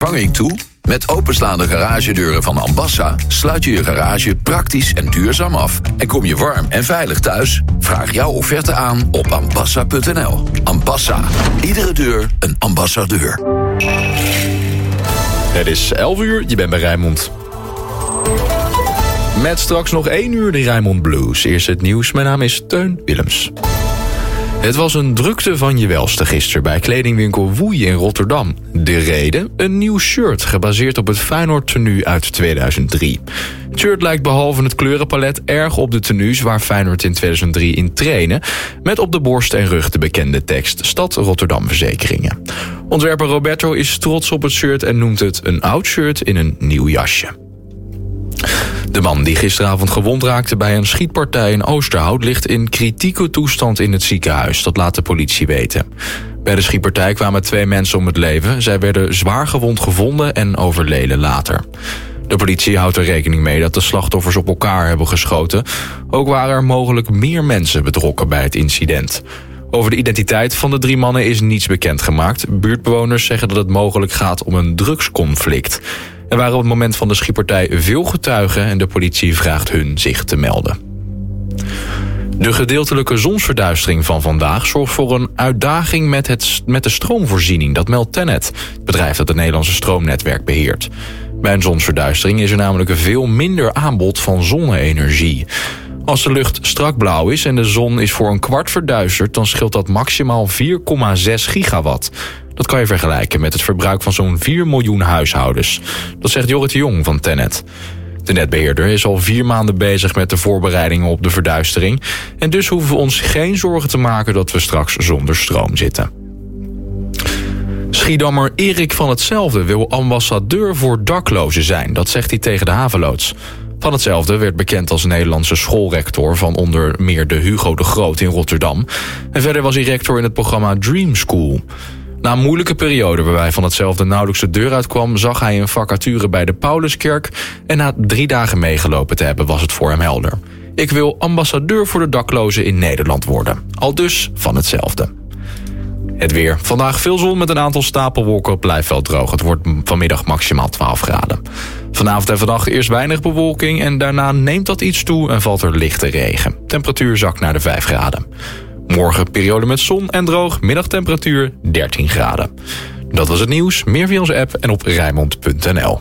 vervanging toe? Met openslaande garagedeuren van Ambassa sluit je je garage praktisch en duurzaam af. En kom je warm en veilig thuis? Vraag jouw offerte aan op ambassa.nl. Ambassa. Iedere deur een ambassadeur. Het is 11 uur, je bent bij Rijnmond. Met straks nog 1 uur de Rijnmond Blues. Eerst het nieuws, mijn naam is Teun Willems. Het was een drukte van je welste gisteren bij kledingwinkel Woei in Rotterdam. De reden? Een nieuw shirt gebaseerd op het Feyenoord-tenue uit 2003. Het shirt lijkt behalve het kleurenpalet erg op de tenues waar Feyenoord in 2003 in trainen, met op de borst en rug de bekende tekst Stad Rotterdam Verzekeringen. Ontwerper Roberto is trots op het shirt en noemt het een oud shirt in een nieuw jasje. De man die gisteravond gewond raakte bij een schietpartij in Oosterhout ligt in kritieke toestand in het ziekenhuis, dat laat de politie weten. Bij de schietpartij kwamen 2 mensen om het leven. Zij werden zwaar gewond gevonden en overleden later. De politie houdt er rekening mee dat de slachtoffers op elkaar hebben geschoten. Ook waren er mogelijk meer mensen betrokken bij het incident. Over de identiteit van de 3 mannen is niets bekendgemaakt. Buurtbewoners zeggen dat het mogelijk gaat om een drugsconflict. Er waren op het moment van de schietpartij veel getuigen en de politie vraagt hun zich te melden. De gedeeltelijke zonsverduistering van vandaag zorgt voor een uitdaging met de stroomvoorziening. Dat meldt TenneT, het bedrijf dat het Nederlandse stroomnetwerk beheert. Bij een zonsverduistering is er namelijk veel minder aanbod van zonne-energie. Als de lucht strak blauw is en de zon is voor een kwart verduisterd, dan scheelt dat maximaal 4,6 gigawatt. Dat kan je vergelijken met het verbruik van zo'n 4 miljoen huishoudens. Dat zegt Jorrit de Jong van TenneT. De netbeheerder is al 4 maanden bezig met de voorbereidingen op de verduistering. En dus hoeven we ons geen zorgen te maken dat we straks zonder stroom zitten. Schiedammer Erik van Hetzelfde wil ambassadeur voor daklozen zijn. Dat zegt hij tegen de havenloods. Van Hetzelfde werd bekend als Nederlandse schoolrector van onder meer de Hugo de Groot in Rotterdam. En verder was hij rector in het programma Dream School. Na een moeilijke periode waarbij Van Hetzelfde nauwelijks de deur uitkwam, zag hij een vacature bij de Pauluskerk en na 3 dagen meegelopen te hebben was het voor hem helder. Ik wil ambassadeur voor de daklozen in Nederland worden. Aldus Van Hetzelfde. Het weer. Vandaag veel zon met een aantal stapelwolken. Het blijft wel droog. Het wordt vanmiddag maximaal 12 graden. Vanavond en vannacht eerst weinig bewolking en daarna neemt dat iets toe en valt er lichte regen. Temperatuur zakt naar de 5 graden. Morgen periode met zon en droog, middagtemperatuur 13 graden. Dat was het nieuws, meer via onze app en op Rijnmond.nl.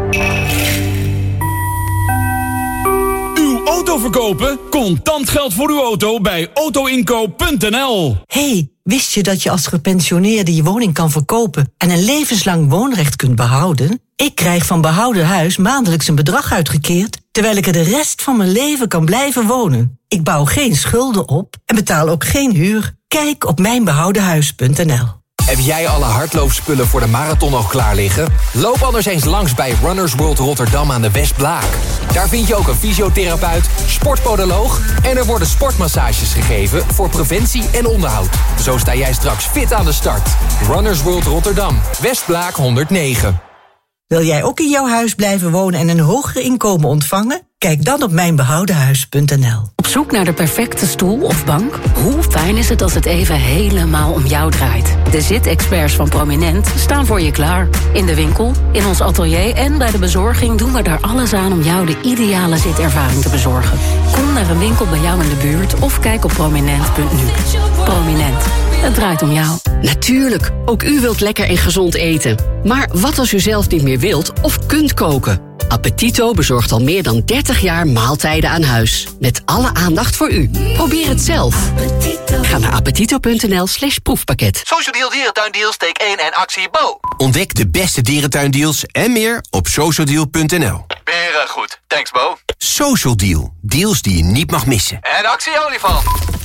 Uw auto verkopen? Contant geld voor uw auto bij autoinkoop.nl. Hey, wist je dat je als gepensioneerde je woning kan verkopen en een levenslang woonrecht kunt behouden? Ik krijg van Behouden Huis maandelijks een bedrag uitgekeerd, terwijl ik er de rest van mijn leven kan blijven wonen. Ik bouw geen schulden op en betaal ook geen huur. Kijk op mijnbehoudenhuis.nl. Heb jij alle hardloopspullen voor de marathon al klaar liggen? Loop anders eens langs bij Runners World Rotterdam aan de Westblaak. Daar vind je ook een fysiotherapeut, sportpodoloog en er worden sportmassages gegeven voor preventie en onderhoud. Zo sta jij straks fit aan de start. Runners World Rotterdam, Westblaak 109. Wil jij ook in jouw huis blijven wonen en een hoger inkomen ontvangen? Kijk dan op mijnbehoudenhuis.nl. Op zoek naar de perfecte stoel of bank? Hoe fijn is het als het even helemaal om jou draait? De zitexperts van Prominent staan voor je klaar. In de winkel, in ons atelier en bij de bezorging doen we daar alles aan om jou de ideale zitervaring te bezorgen. Kom naar een winkel bij jou in de buurt of kijk op prominent.nu. Prominent, het draait om jou. Natuurlijk, ook u wilt lekker en gezond eten. Maar wat als u zelf niet meer wilt of kunt koken? Appetito bezorgt al meer dan 30 jaar maaltijden aan huis. Met alle aandacht voor u. Probeer het zelf. Ga naar appetito.nl/proefpakket. Social Deal Dierentuindeals, take 1 en actie Bo. Ontdek de beste dierentuindeals en meer op socialdeal.nl. Weer goed. Thanks Bo. Social Deal. Deals die je niet mag missen. En actie olifant.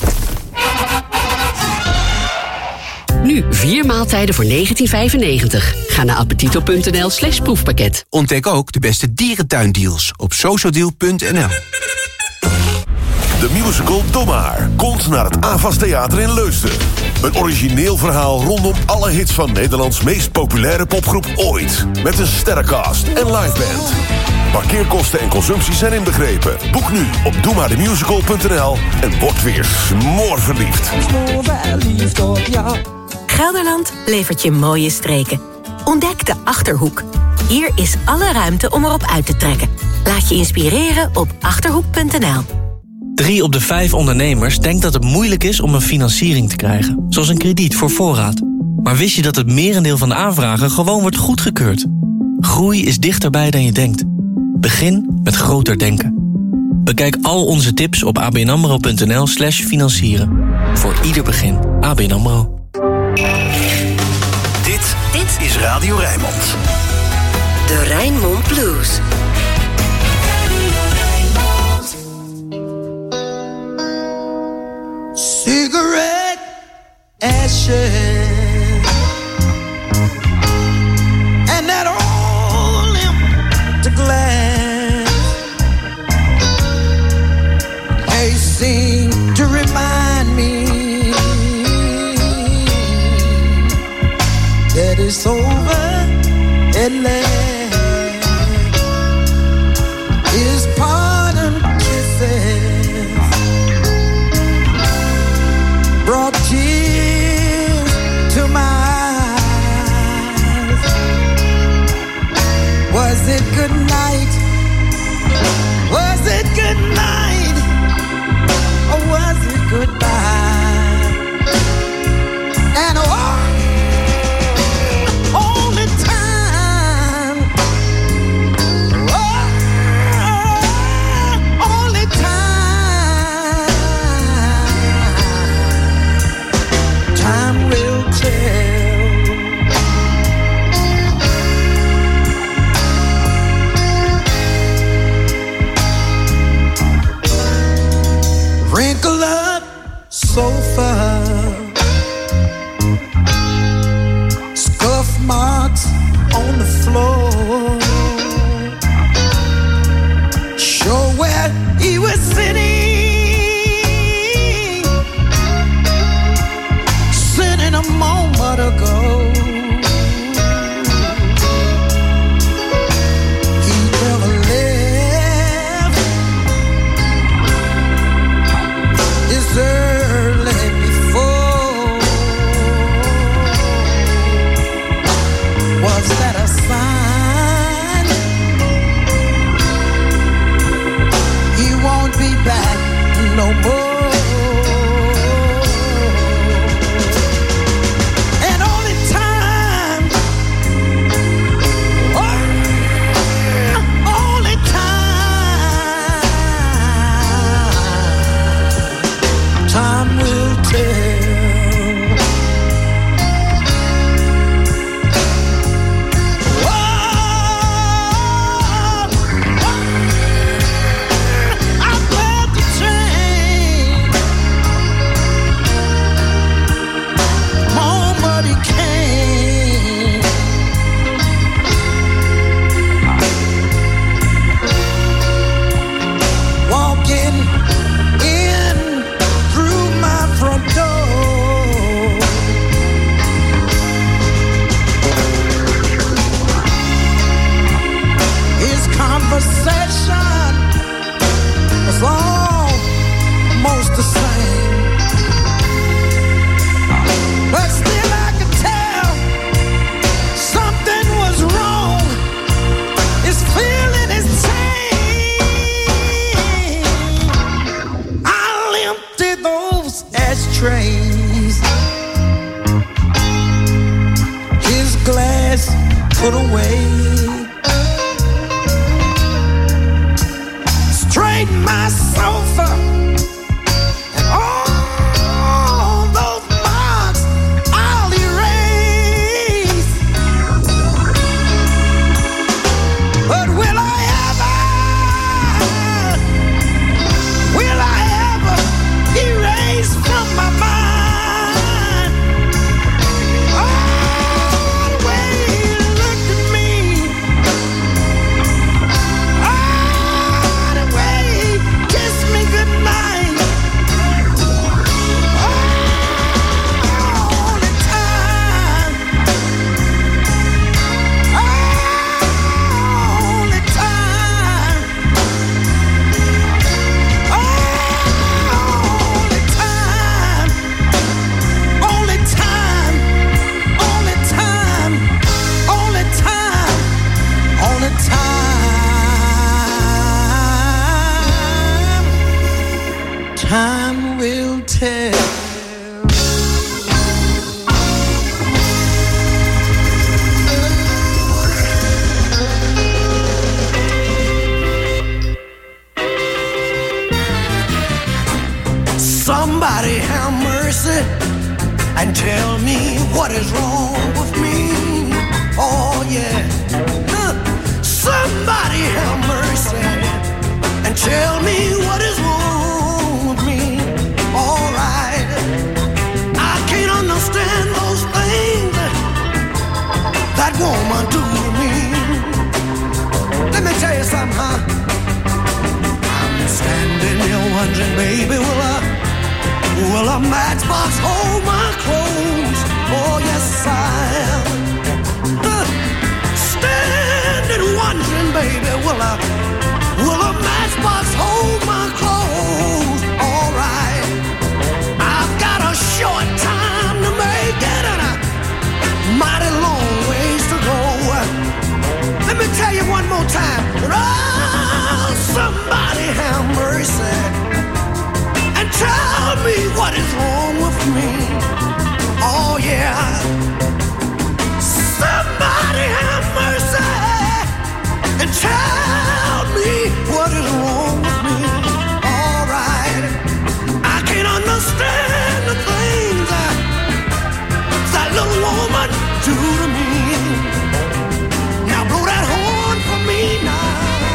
Nu 4 maaltijden voor $19,95. Ga naar appetito.nl/proefpakket. Ontdek ook de beste dierentuindeals op socialdeal.nl. De musical Dommaar komt naar het AVAS Theater in Leusden. Een origineel verhaal rondom alle hits van Nederlands meest populaire popgroep ooit. Met een sterrencast en liveband. Parkeerkosten en consumpties zijn inbegrepen. Boek nu op doemaardemusical.nl en word weer smoorverliefd. Gelderland levert je mooie streken. Ontdek de Achterhoek. Hier is alle ruimte om erop uit te trekken. Laat je inspireren op Achterhoek.nl. 3 op de 5 ondernemers denkt dat het moeilijk is om een financiering te krijgen. Zoals een krediet voor voorraad. Maar wist je dat het merendeel van de aanvragen gewoon wordt goedgekeurd? Groei is dichterbij dan je denkt. Begin met groter denken. Bekijk al onze tips op abnamro.nl/financieren. Voor ieder begin. ABN AMRO. Dit is Radio Rijnmond. De Rijnmond Blues. Cigarette ashes and that old empty glass, they seem to remind me that it's over at last. His pardon kisses brought tears to my eyes. Was it good night? Was it good night? Or was it goodbye? And only time, only time, time will tell. Wrinkle up sofa, scuff marks on the floor, show where he was sitting a moment ago. He never left this early before. Was that a sign? He won't be back no more. And only time, only time, time will tell. Conversation was almost the same, but still I could tell something was wrong. His feeling is changed. I'll empty those ashtrays, his glass put away, straighten my sofa, and all those marks I'll erase. But will I ever erase from my mind all the way he looked at me? Kissed me goodnight. mercy and tell me what is wrong with me. Oh yeah. Somebody have mercy and tell me what is wrong with me. All right. I can't understand those things that woman do to me. Let me tell you something, huh? I'm standing here wondering, baby, will a matchbox hold my clothes? Oh, yes, I am. Standing wondering, baby, will a matchbox hold my clothes? All right. I've got a short time to make it and a mighty long ways to go. Let me tell you one more time. Oh, somebody have mercy and tell me what is wrong with me. Oh yeah. Somebody have mercy and tell me what is wrong with me. All right. I can't understand the things that little woman do to me. Now blow that horn for me now.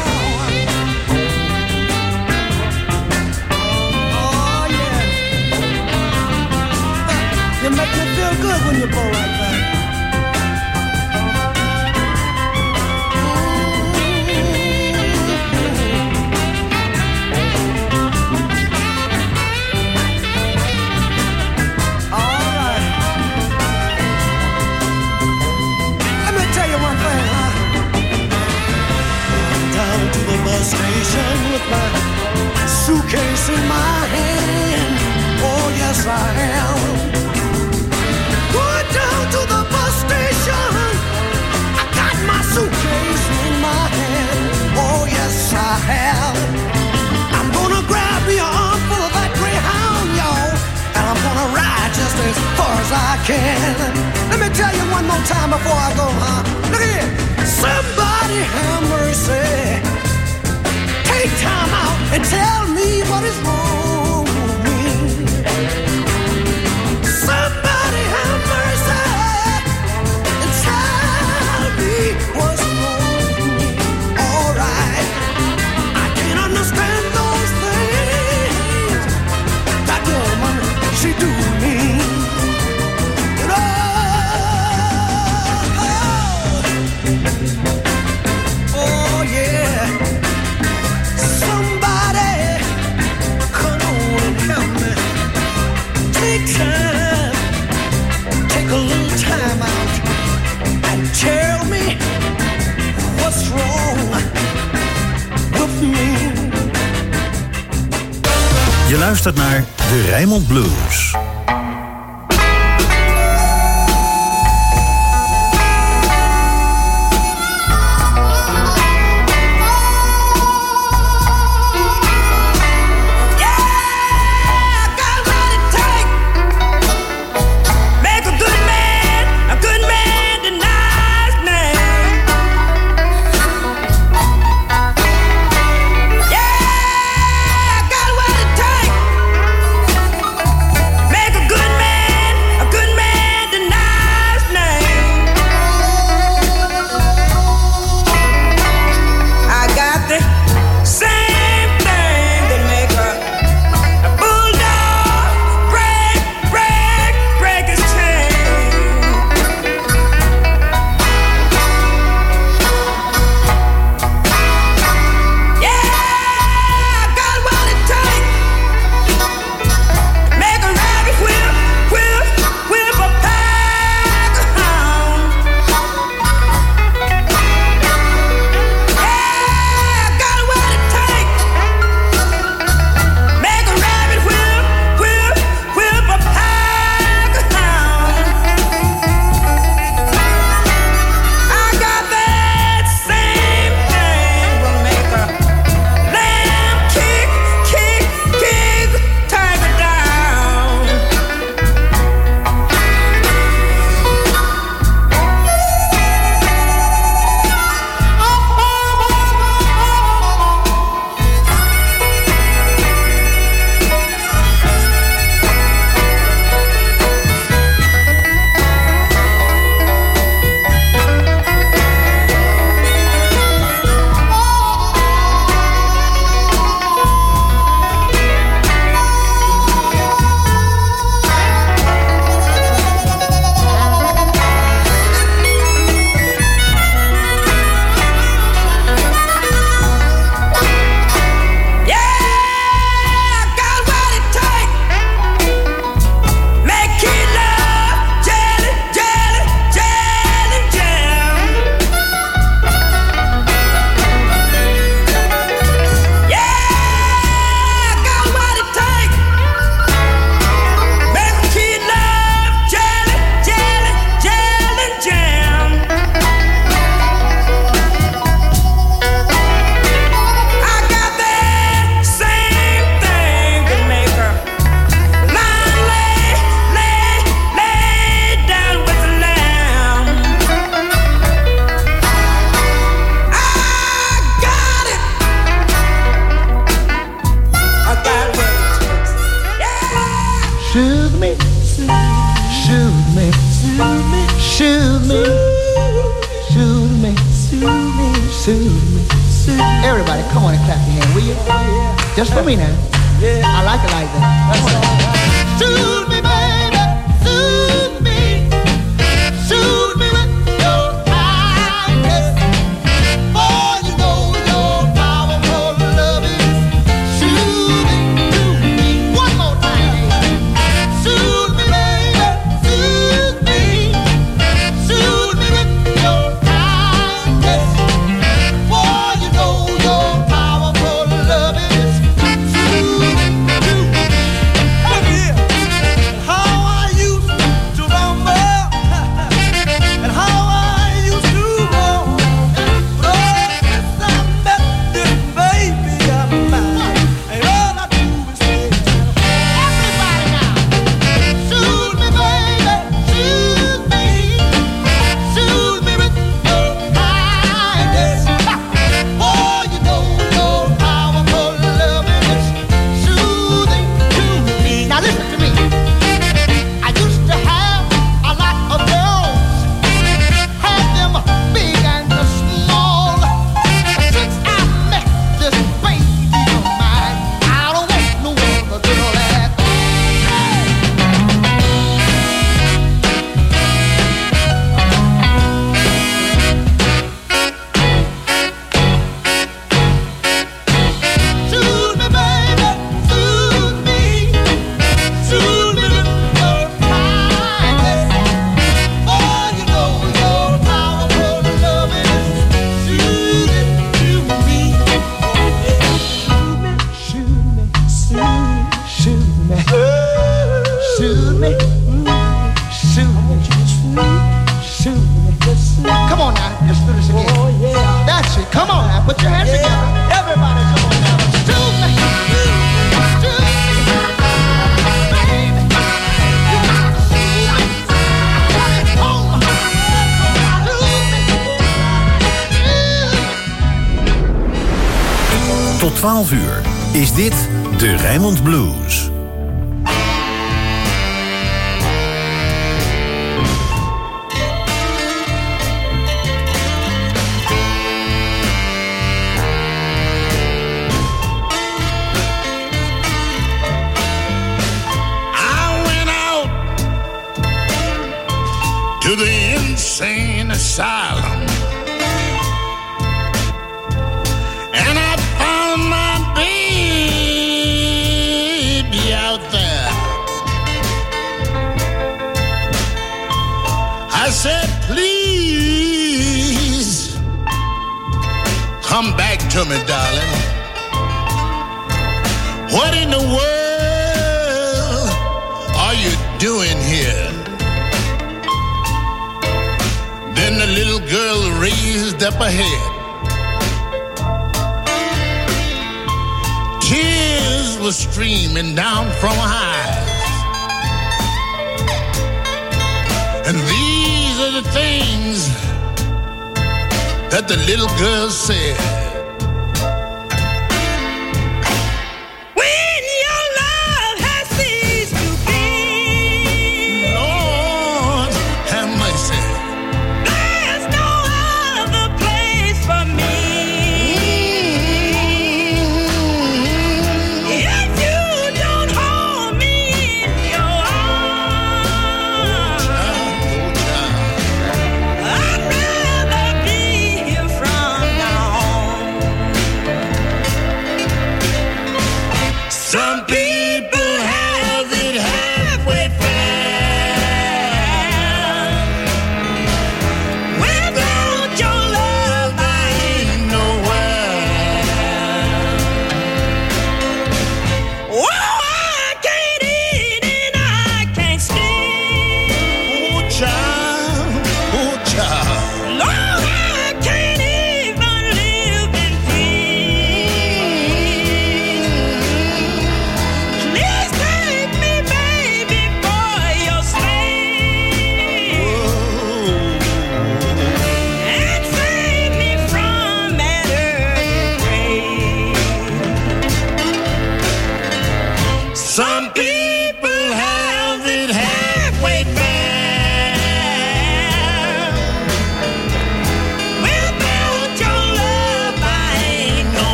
You make me feel good when you blow like that. All right. Let me tell you one thing, huh? I'm down to the bus station with my suitcase in my hand. Oh, yes, I am. Going down to the bus station, I got my suitcase in my hand. Oh yes, I have. I'm gonna grab me an armful of that Greyhound, y'all, and I'm gonna ride just as far as I can. Let me tell you one more time before I go, huh? Look at here. Somebody have mercy. Take time out and tell me what is wrong with me. Somebody have mercy and tell me what's wrong with me. All right. I can't understand those things that woman, she do to me. You know, oh yeah. Somebody come on and help me. Take time. Take a little time out and tell me what's wrong with me. Je luistert naar de Rijnmond Blues. Yeah, I got what it takes. Everybody, come on and clap your hand, will you? Just for me now. I like it like that. Come on. Soothe me, baby, soothe me. Soothe me with your kindness. For you know your powerful love is soothing to me. One more time. Soothe me, baby, soothe me. Soothe me with your kindness. For you know your powerful love is soothing to me. How I used to rumble and how I used to roam. But since I met this baby of mine, and all I do is say, everybody now, soothe me, baby, soothe me. Soothe me with your kindness. For you know your powerful love is soothing to me. Now listen to me. I used to have a lot of girls, had them big and small. Since I met this baby of mine, I don't want no other girl at all. Soothe me, baby, soothe me. Soothe me with your kindness. For you know your powerful love is soothing to me. Soothe me, soothe me, soothe me, soothe me. Come on now, let's do this again. That's it. Come on now, put your hands together. Everybody, come on now. Soothe me, soothe me, baby. You gotta soothe me. Oh, soothe me. Tot 12 uur is dit de Rijnmond Blues. I went out to the insane asylum, and I found my baby out there. I said, please come back to me, darling. What in the world are you doing here? Then the little girl raised up her head. Tears were streaming down from her eyes. And these are the things that the little girl said. When your love has ceased to be, Lord, have mercy. there's no other place for me. If you don't hold me in your arms, I'd rather be here from now on.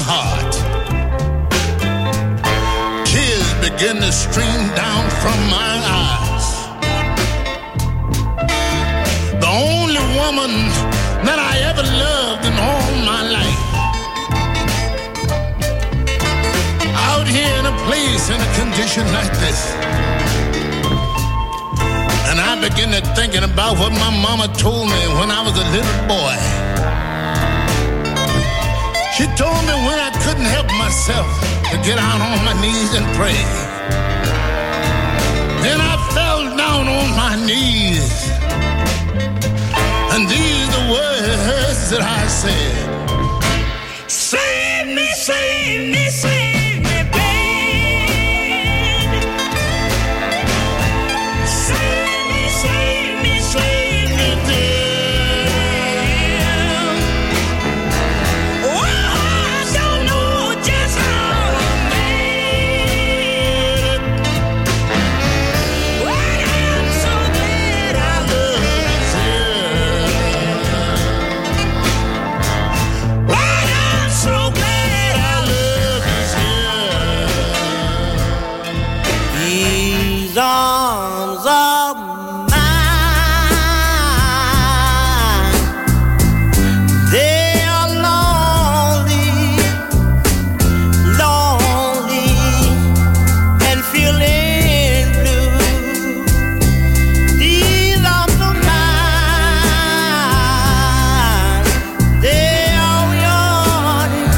heart. Tears begin to stream down from my eyes. The only woman that I ever loved in all my life. Out here in a place, in a condition like this. And I begin to thinking about what my mama told me when I was a little boy. She told me when I couldn't help myself to get out on my knees and pray. Then I fell down on my knees. And these are the words that I said. Save me, save me, save me, babe. Save me, save me, save me, dear. Oh, I don't know just how I made it. But I'm so glad I love you, dear. But I'm so glad I love you, dear. These arms of mine, they are lonely, lonely, and feeling blue. These arms of mine, they are yawning,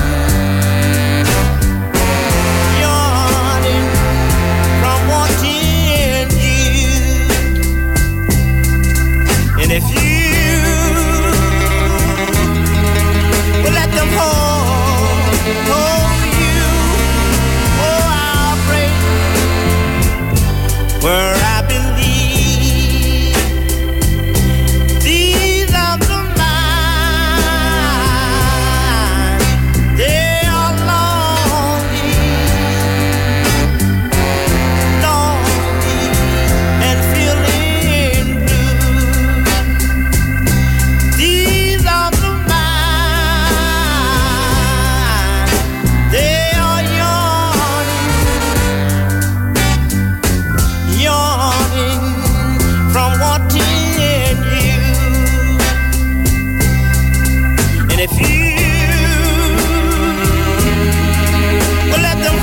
yawning from wanting you. And if you will let them hold you, oh, I'll pray where I believe. These arms of mine, they are lonely, lonely, and feeling blue. These arms of mine, they are yawning, yawning from wanting you. And if you will let them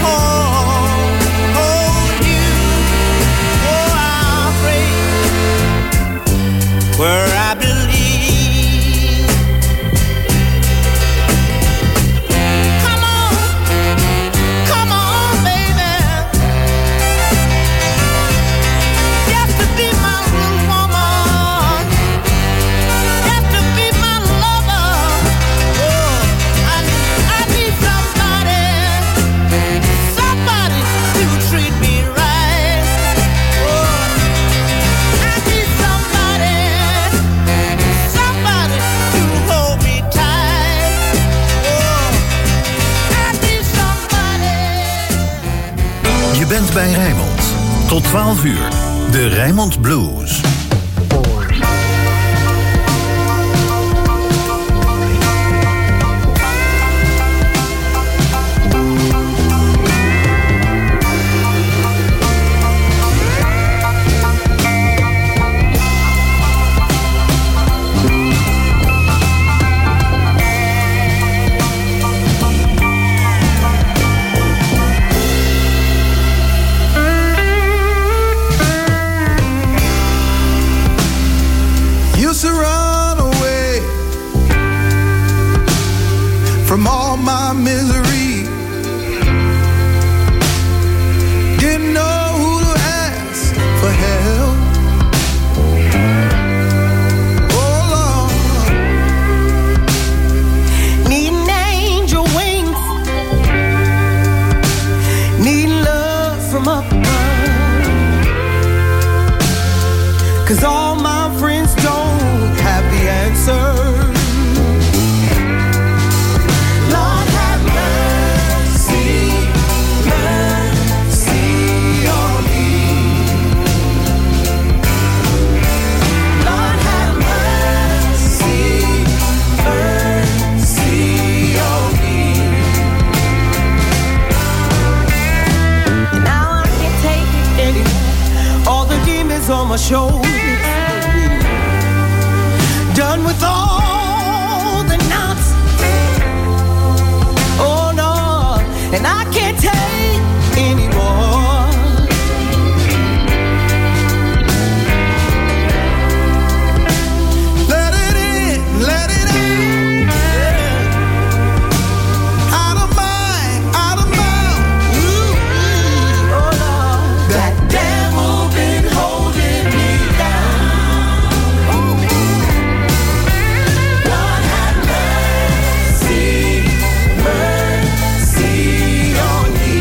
hold you, oh, I'll pray where I believe. Come on, baby. Just to be my little woman, just to be my lover. Oh, I need somebody, somebody to treat me right. Oh, I need somebody, somebody to hold me tight. Oh, I need somebody. Je bent bij Rijnmond. Tot 12 uur. De Rijnmond Blues. Used to run away from all my misery. Didn't know who to ask for help. Oh Lord, needing angel wings, needing love from up above. 'Cause all my friends don't have the answers. Lord have mercy, mercy on me. shoulders, done with all the knots. Oh no, and I can't take anymore. Let it in, let it in. Yeah. Out of mind, out of mouth. Ooh, oh Lord, that devil been holding me down. Lord have mercy, mercy on me.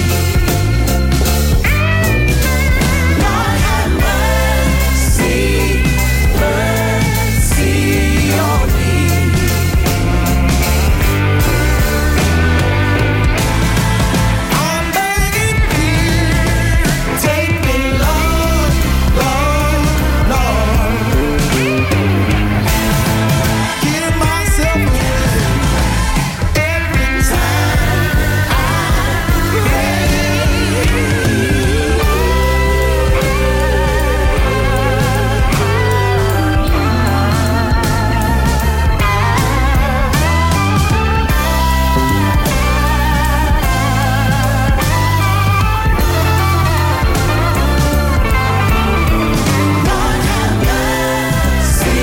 Lord have mercy, mercy on me. I'm begging you, take me, Lord, Lord, Lord. Give myself away every time I pray. Lord have mercy,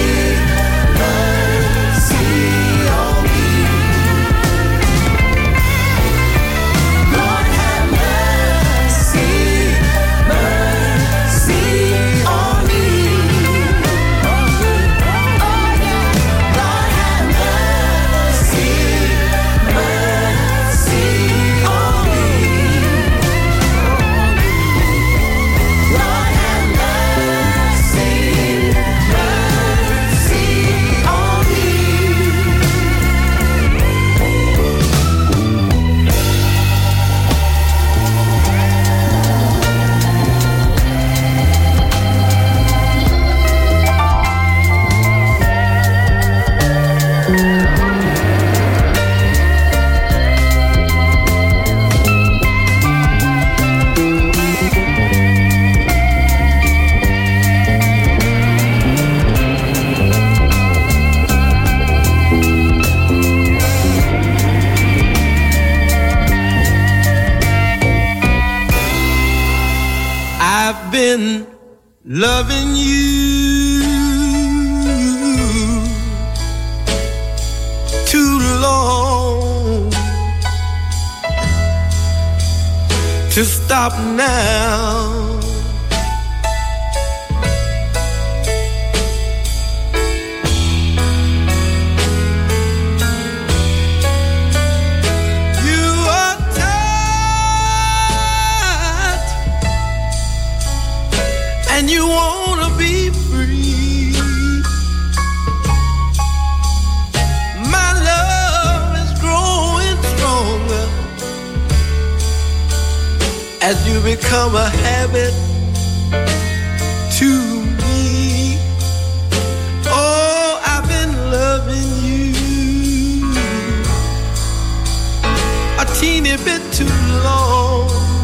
mercy on me. Lord have mercy, mercy on me. Oh yeah, Lord have mercy, mercy on me. Lord have mercy, mercy on me. I've been loving you too long to stop now. You are tired and you wanna be free. My love is growing stronger as you become a habit to me. Oh, I've been loving you a teeny bit too long,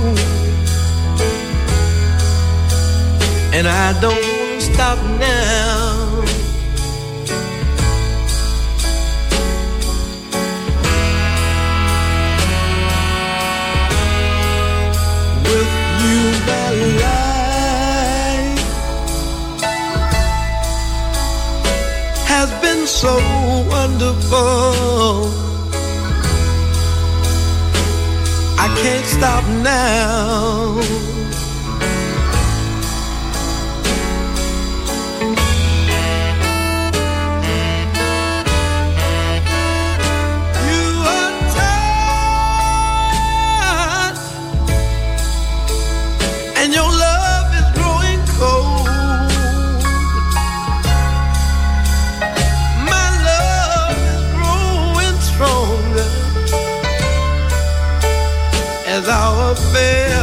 and I don't want to stop now. With you, my life has been so wonderful. I can't stop now. As our affair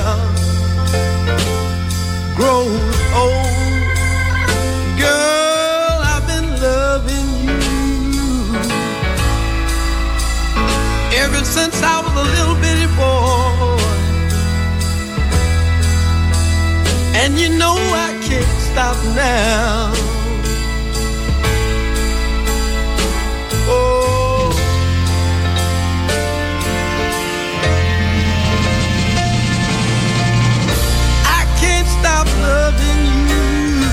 grows old, girl, I've been loving you ever since I was a little bitty boy. And you know I can't stop now. Oh, I can't stop loving you.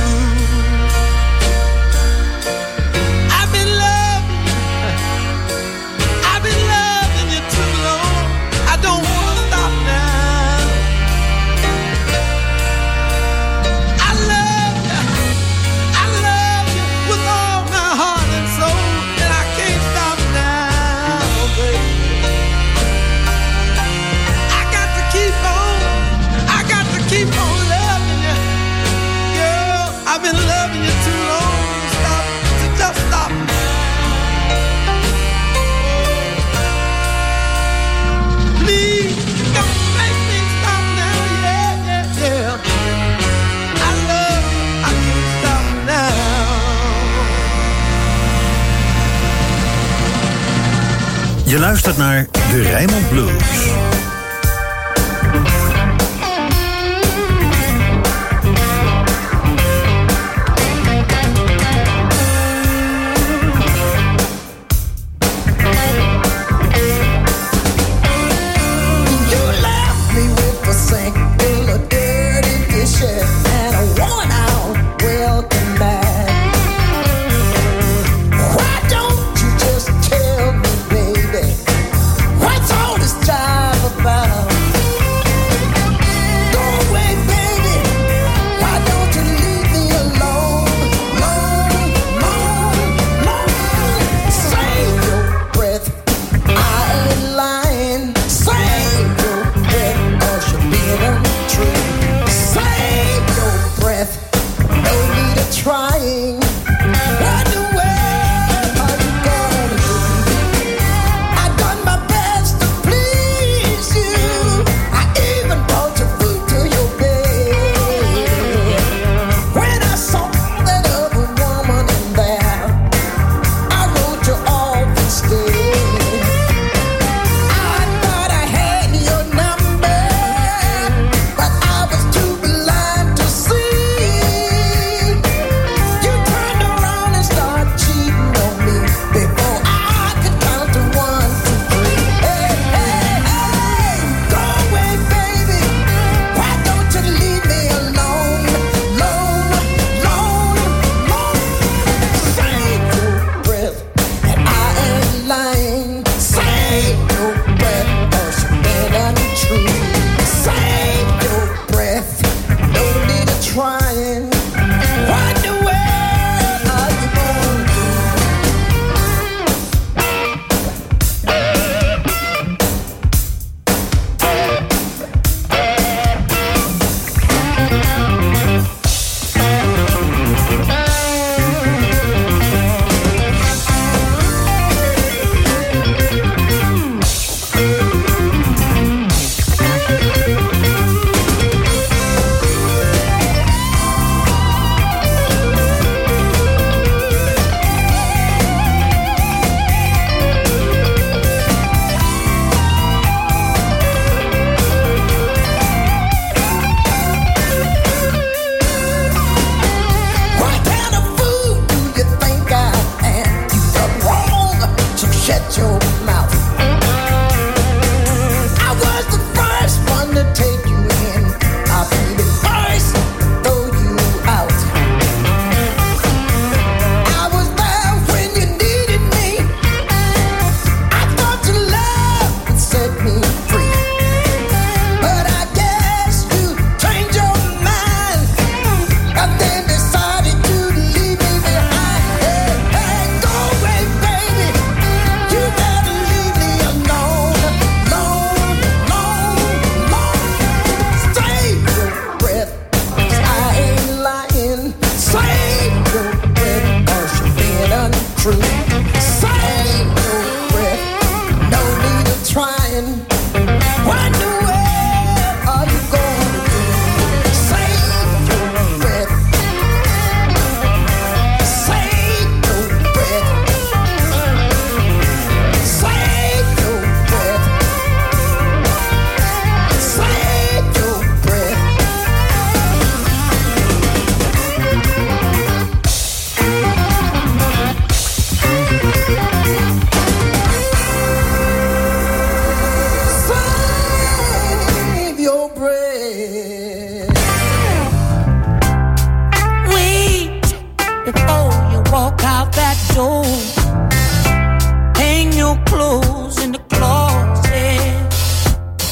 I've been loving you too long. I don't want to stop now. I love you with all my heart and soul, and I can't stop now, baby. I got to keep on loving you, girl. I've been loving you too long to just stop now. Please, don't make me stop now, yeah. I love you, I can't stop now. Je luistert naar de Rijnmond Blues. You left me with the sink full of dirty dishes and a worn-out welcome mat. Why don't you just tell me, baby, what's all this jive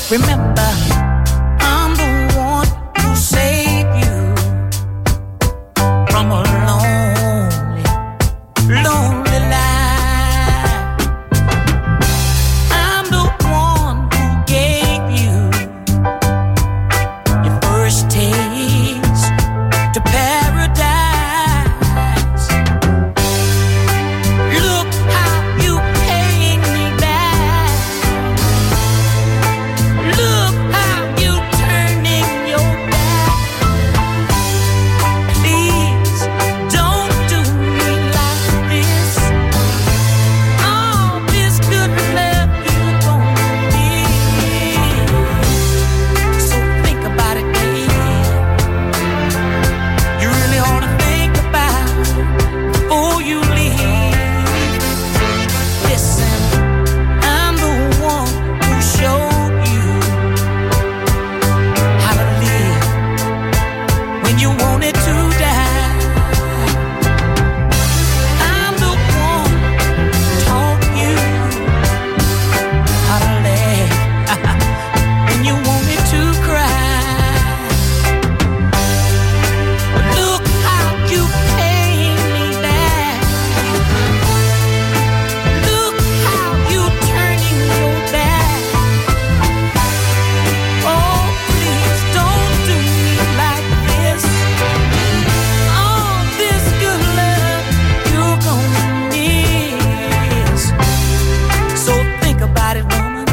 Remember, I'm the one who saved you from a lonely, lonely life. I'm the one who gave you your first taste to paradise. Look how you paying me back. Look how you turning your back. Please don't do me like this. All this good love you gon' need. So think about it, baby. You really ought to think about it before you leave. Listen, I'm the one who showed you how to live when you wanted to die. I'm the one who taught you how to laugh when you wanted to cry. Look how you paying me back. Look how you turning your back. Oh, please don't do me like this. All this good love you're gonna miss. So think about it, woman.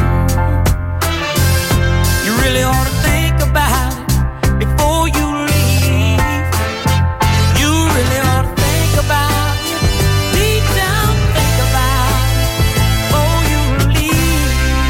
You really ought to think about it before you leave. You really ought to think about it. Deep down, think about it before you leave.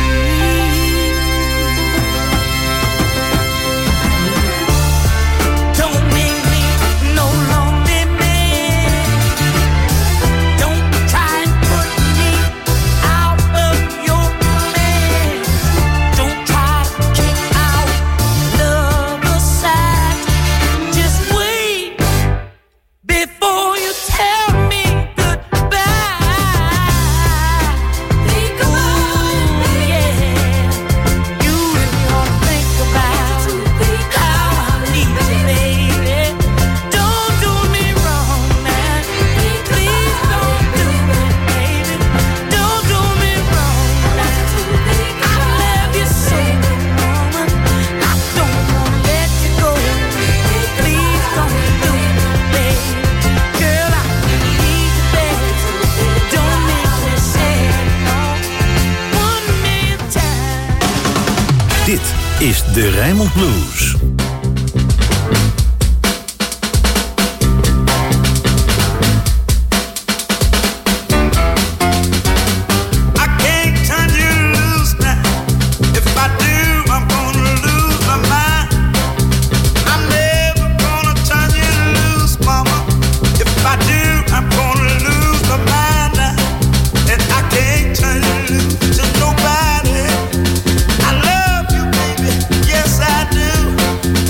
Don't make me no lonely man. Don't try and put me out of your command. Don't try to kick out love aside. Just wait before you tell me goodbye. Think about it, yeah. You really ought to think about how I need you, baby. Don't do me wrong, man. Please don't do it, baby. Don't do me wrong, man. I love you so, woman. I don't wanna let you go. Please don't do it, baby. Girl, I need you, baby. Don't make me say no one more time. Dit is de Rijnmond Blues. I can't turn you loose now. If I do, I'm gonna lose my mind. I'm never gonna turn you loose, mama. If I do, I'm gonna lose my mind now. And I can't turn you loose to nobody. I love you, baby, yes I do.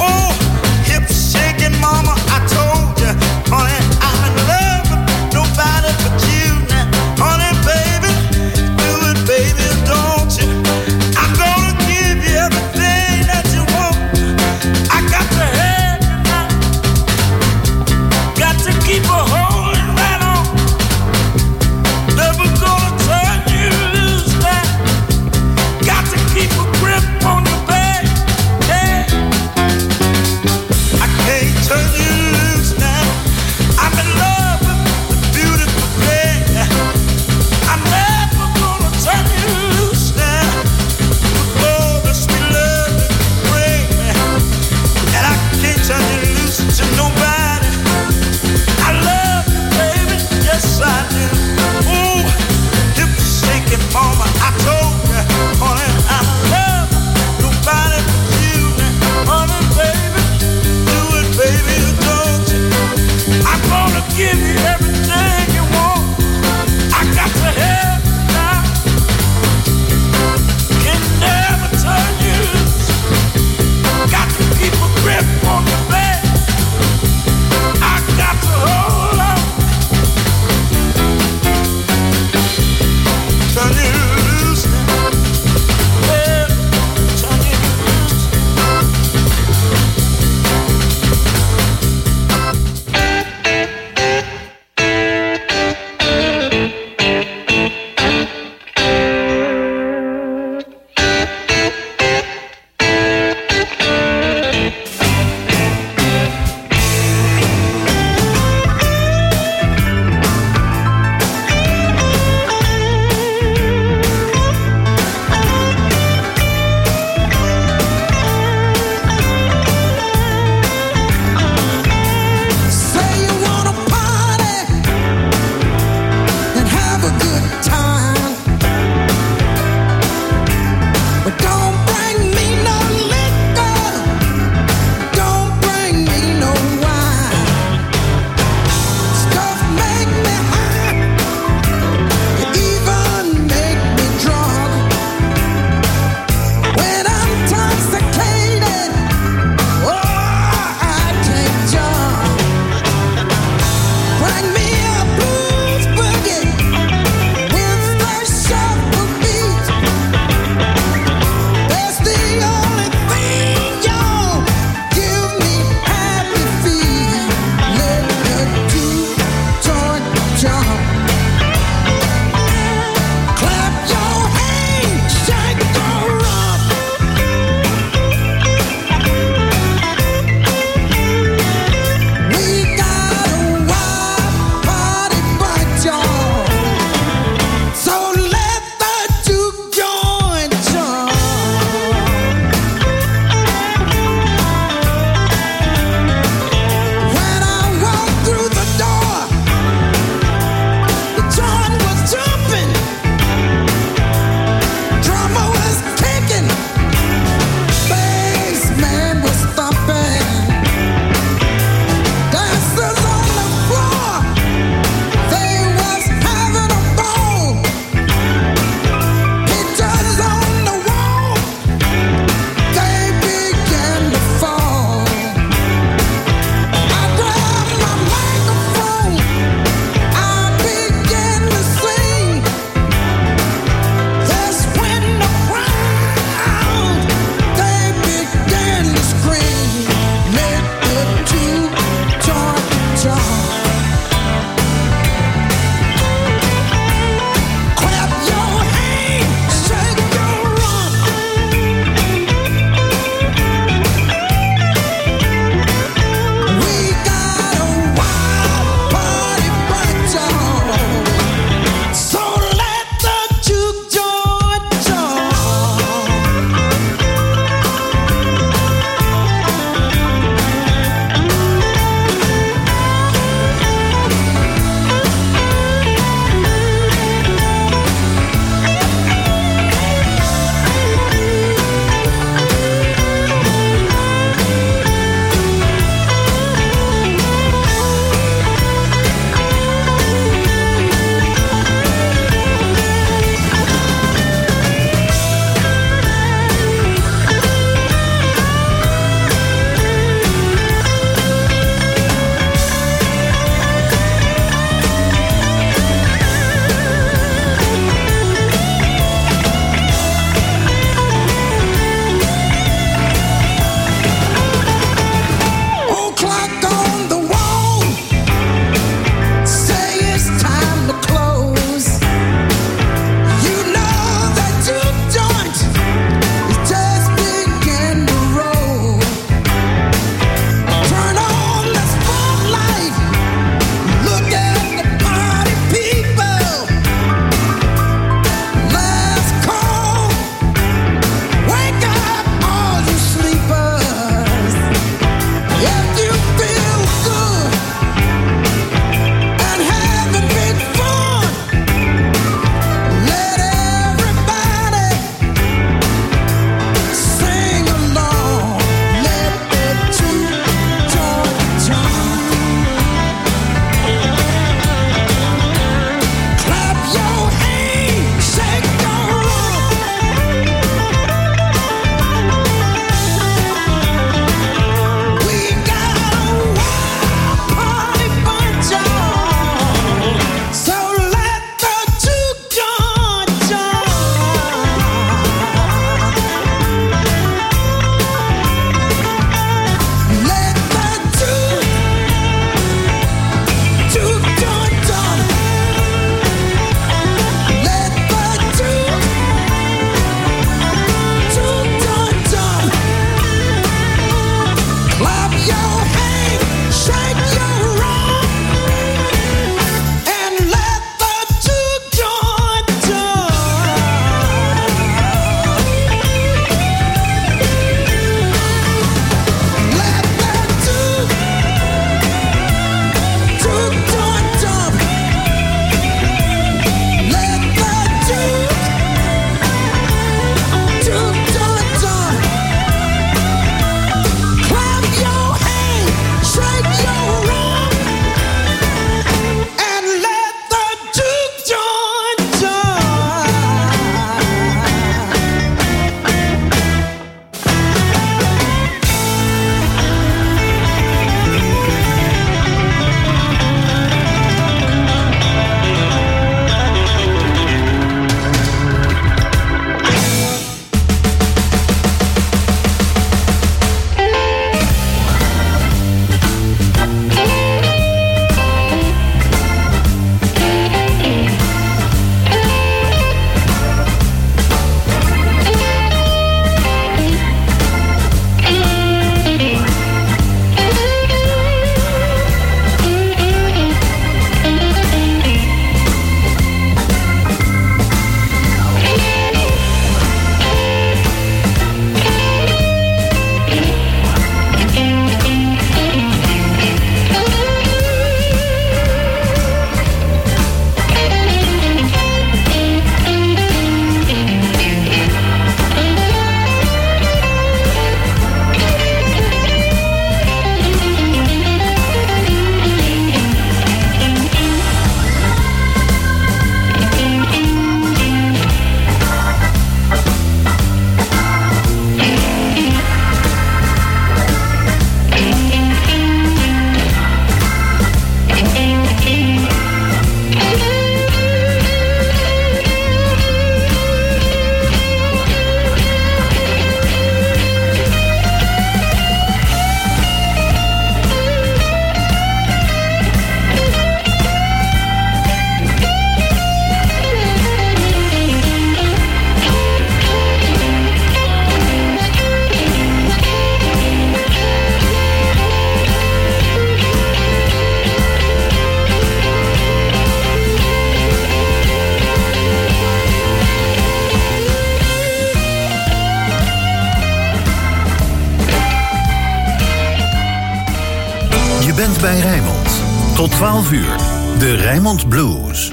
bent bij Rijnmond. Tot 12 uur. De Rijnmond Blues.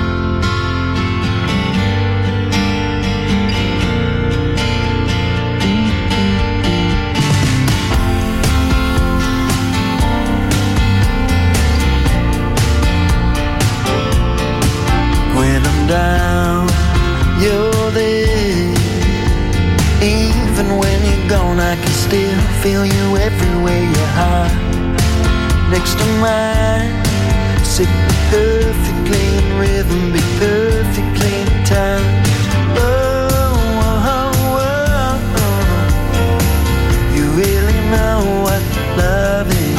When I'm down, you're there. Even when you're gone, I can still feel you everywhere you are. Next to mine, sit perfectly in rhythm, be perfectly in time. Oh, oh, oh, oh. You really know what love is.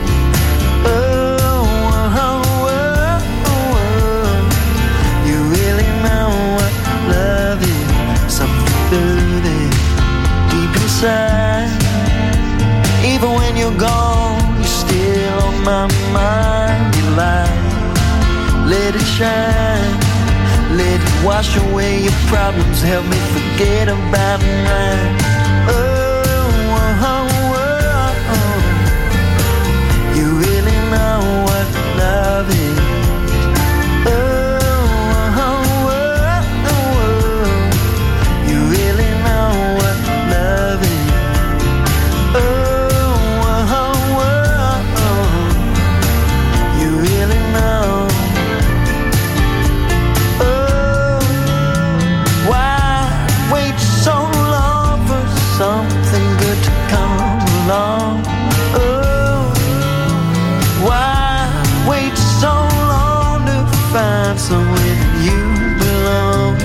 Oh, oh, oh, oh. You really know what love is. Something dirty deep inside. Even when you're gone, you're still on my mind. You lie, let it shine, let it wash away your problems, help me forget about mine. Oh, oh, oh, oh. You really know what love is. Oh, oh, oh, oh. You really know what love is. Oh, oh, oh, oh. You really know. Oh, why wait so long for something good to come along? Oh, why wait so long to find somewhere that you belong?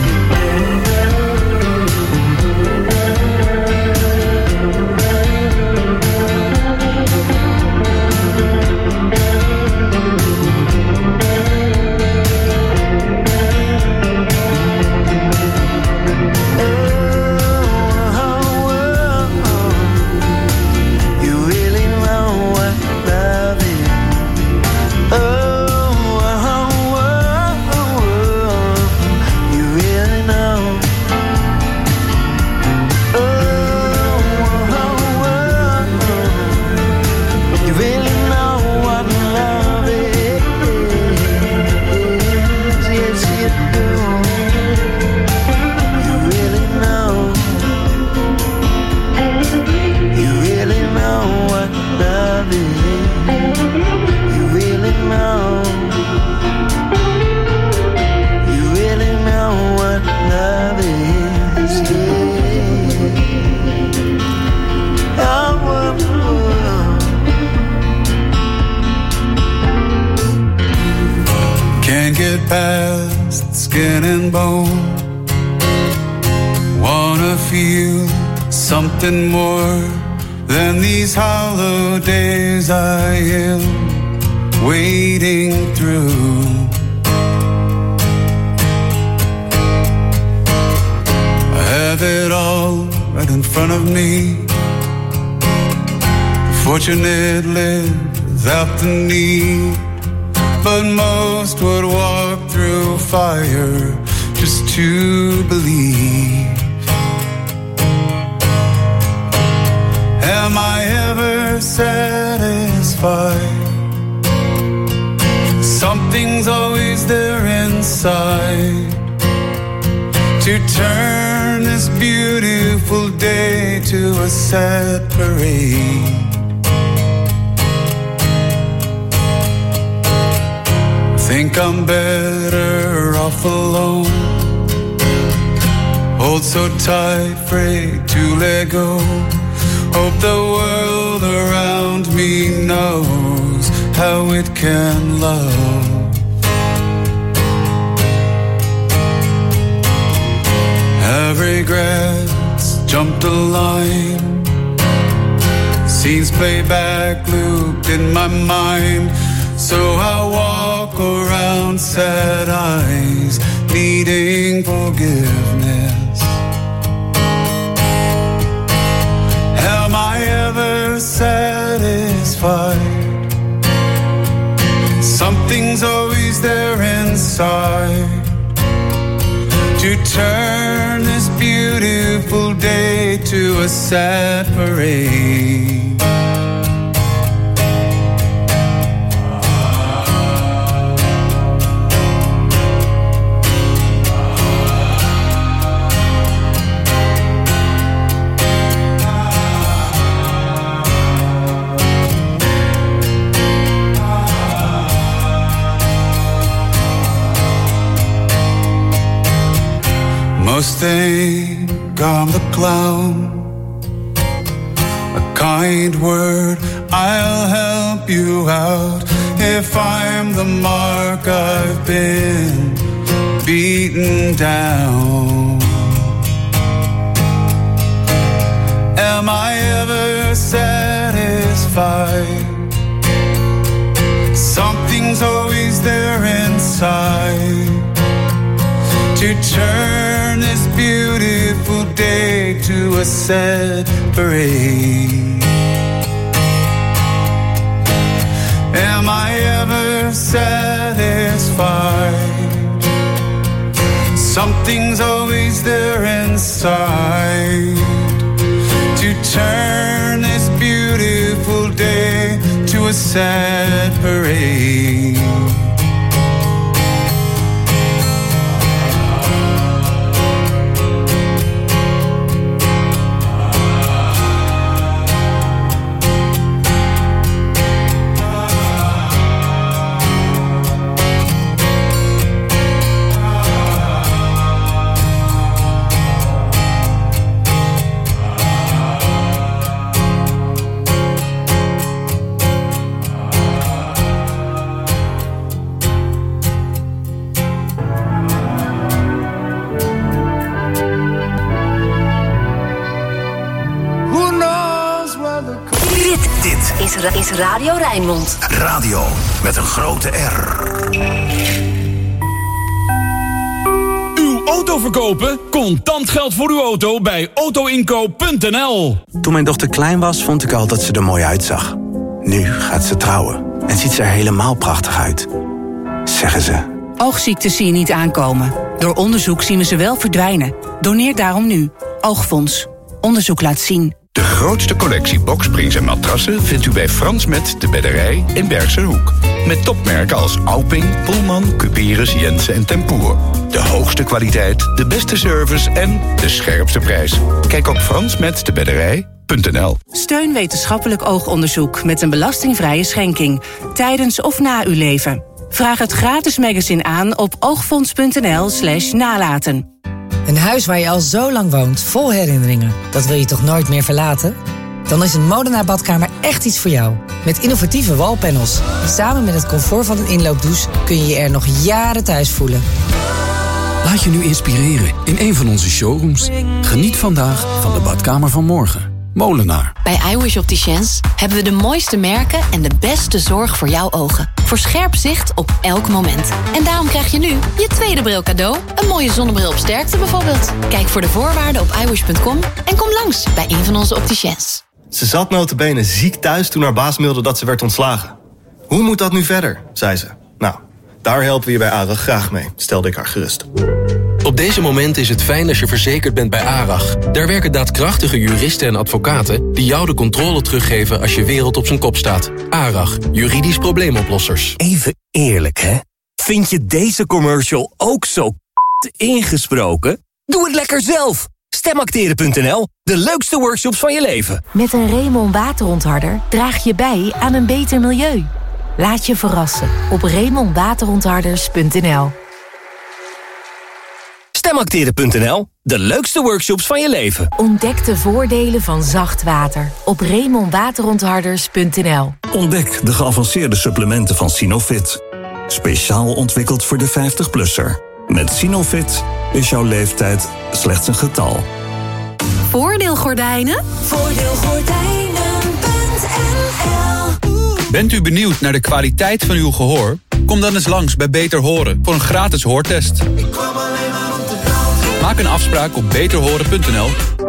Can't get past skin and bone. Wanna feel something more than these hollow days I am wading through. I have it all right in front of me. Fortunate live without the need, but most would walk through fire just to believe. Am I ever satisfied? Something's always there inside to turn this beautiful day to a sad parade. Think I'm better off alone. Hold so tight, afraid to let go. Hope the world around me knows how it can love. Have regrets jumped a line. Scenes playback looped in my mind. So I walk around sad eyes, needing forgiveness. Am I ever satisfied? Something's always there inside to turn this beautiful day to a sad parade. think I'm the clown. A kind word, I'll help you out. If I'm the mark I've been beaten down. Am I ever satisfied? Something's always there inside to turn this beautiful day to a sad parade. Am I ever satisfied? Something's always there inside to turn this beautiful day to a sad parade. Is Radio Rijnmond. Radio met een grote R. Uw auto verkopen? Contant geld voor uw auto bij autoinkoop.nl. Toen mijn dochter klein was, vond ik al dat ze er mooi uitzag. Nu gaat ze trouwen en ziet ze er helemaal prachtig uit. Zeggen ze. Oogziektes zie je niet aankomen. Door onderzoek zien we ze wel verdwijnen. Doneer daarom nu. Oogfonds. Onderzoek laat zien. De grootste collectie boksprings en matrassen vindt u bij Frans Met de Bedderij in Bergse Hoek. Met topmerken als Alping, Pullman, Cuperus, Jensen en Tempoer. De hoogste kwaliteit, de beste service en de scherpste prijs. Kijk op fransmetdebedderij.nl. Steun wetenschappelijk oogonderzoek met een belastingvrije schenking. Tijdens of na uw leven. Vraag het gratis magazine aan op oogfonds.nl/nalaten. Een huis waar je al zo lang woont, vol herinneringen. Dat wil je toch nooit meer verlaten? Dan is een Molenaar badkamer echt iets voor jou. Met innovatieve wallpanels. Samen met het comfort van een inloopdouche kun je je er nog jaren thuis voelen. Laat je nu inspireren in een van onze showrooms. Geniet vandaag van de badkamer van morgen. Molenaar. Bij iWish Opticians hebben we de mooiste merken en de beste zorg voor jouw ogen. Voor scherp zicht op elk moment. En daarom krijg je nu je tweede bril cadeau. Een mooie zonnebril op sterkte bijvoorbeeld. Kijk voor de voorwaarden op iWish.com en kom langs bij een van onze opticians. Ze zat nota bene ziek thuis toen haar baas mailde dat ze werd ontslagen. Hoe moet dat nu verder, zei ze. Nou, daar helpen we je bij ARAG graag mee, stelde ik haar gerust. Op deze momenten is het fijn als je verzekerd bent bij ARAG. Daar werken daadkrachtige juristen en advocaten die jou de controle teruggeven als je wereld op zijn kop staat. ARAG, juridisch probleemoplossers. Even eerlijk, hè? Vind je deze commercial ook zo ingesproken? Doe het lekker zelf. Stemacteren.nl, de leukste workshops van je leven. Met een Raymond waterontharder draag je bij aan een beter milieu. Laat je verrassen op RaymondWaterontharders.nl. Stemacteren.nl, de leukste workshops van je leven. Ontdek de voordelen van zacht water op RaymondWaterontharders.nl. Ontdek de geavanceerde supplementen van Sinofit. Speciaal ontwikkeld voor de 50-plusser. Met Sinofit is jouw leeftijd slechts een getal. Voordeelgordijnen? Voordeelgordijnen.nl. Bent u benieuwd naar de kwaliteit van uw gehoor? Kom dan eens langs bij Beter Horen voor een gratis hoortest. Maak een afspraak op beterhoren.nl.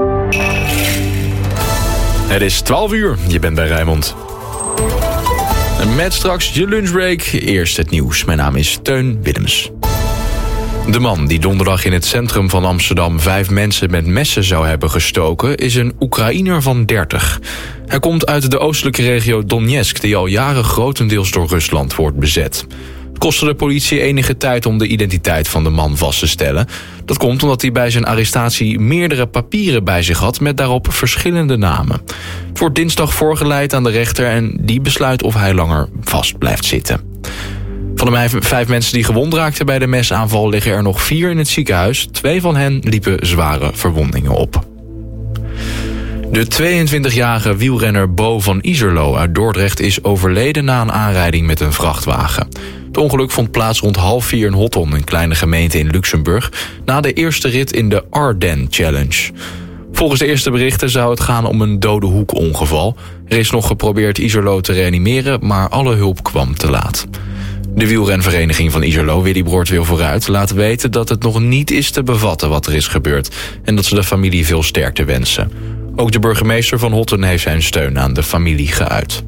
Het is 12 uur, je bent bij Rijnmond. Met straks je lunchbreak, eerst het nieuws. Mijn naam is Teun Willems. De man die donderdag in het centrum van Amsterdam 5 mensen met messen zou hebben gestoken, is een Oekraïner van 30. Hij komt uit de oostelijke regio Donetsk, die al jaren grotendeels door Rusland wordt bezet. Het kostte de politie enige tijd om de identiteit van de man vast te stellen. Dat komt omdat hij bij zijn arrestatie meerdere papieren bij zich had met daarop verschillende namen. Het wordt dinsdag voorgeleid aan de rechter en die besluit of hij langer vast blijft zitten. Van de 5 mensen die gewond raakten bij de mesaanval liggen er nog 4 in het ziekenhuis. 2 van hen liepen zware verwondingen op. De 22-jarige wielrenner Bo van Iserlo uit Dordrecht is overleden na een aanrijding met een vrachtwagen. Het ongeluk vond plaats rond 3:30 in Hotton, een kleine gemeente in Luxemburg, na de eerste rit in de Ardennes Challenge. Volgens de eerste berichten zou het gaan om een dode hoekongeval. Er is nog geprobeerd Iserlo te reanimeren, maar alle hulp kwam te laat. De wielrenvereniging van Iserlo, Willy Broert Wil Vooruit, laat weten dat het nog niet is te bevatten wat er is gebeurd en dat ze de familie veel sterkte wensen. Ook de burgemeester van Hotton heeft zijn steun aan de familie geuit.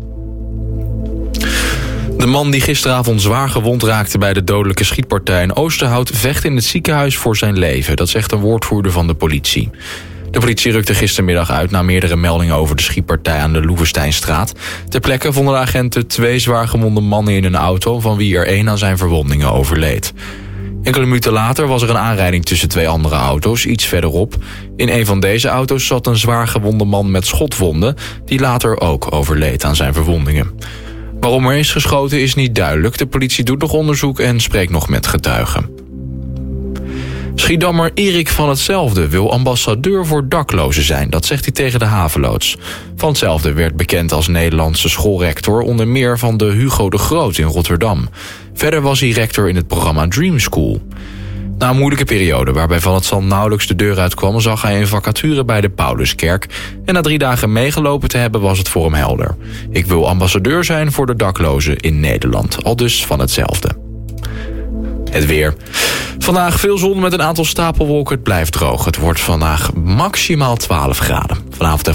De man die gisteravond zwaar gewond raakte bij de dodelijke schietpartij in Oosterhout vecht in het ziekenhuis voor zijn leven. Dat zegt een woordvoerder van de politie. De politie rukte gistermiddag uit na meerdere meldingen over de schietpartij aan de Loevesteinstraat. Ter plekke vonden de agenten 2 zwaargewonde mannen in een auto, van wie er 1 aan zijn verwondingen overleed. Enkele minuten later was er een aanrijding tussen 2 andere auto's, iets verderop. In een van deze auto's zat een zwaargewonde man met schotwonden, die later ook overleed aan zijn verwondingen. Waarom er is geschoten is niet duidelijk. De politie doet nog onderzoek en spreekt nog met getuigen. Schiedammer Erik van Hetzelfde wil ambassadeur voor daklozen zijn. Dat zegt hij tegen de Havenloods. Van Hetzelfde werd bekend als Nederlandse schoolrector, onder meer van de Hugo de Groot in Rotterdam. Verder was hij rector in het programma Dream School. Na een moeilijke periode waarbij Van het Zand nauwelijks de deur uitkwam, zag hij een vacature bij de Pauluskerk. En na 3 dagen meegelopen te hebben was het voor hem helder. Ik wil ambassadeur zijn voor de daklozen in Nederland. Aldus Van Hetzelfde. Het weer. Vandaag veel zon met een aantal stapelwolken. Het blijft droog. Het wordt vandaag maximaal 12 graden. Vanavond en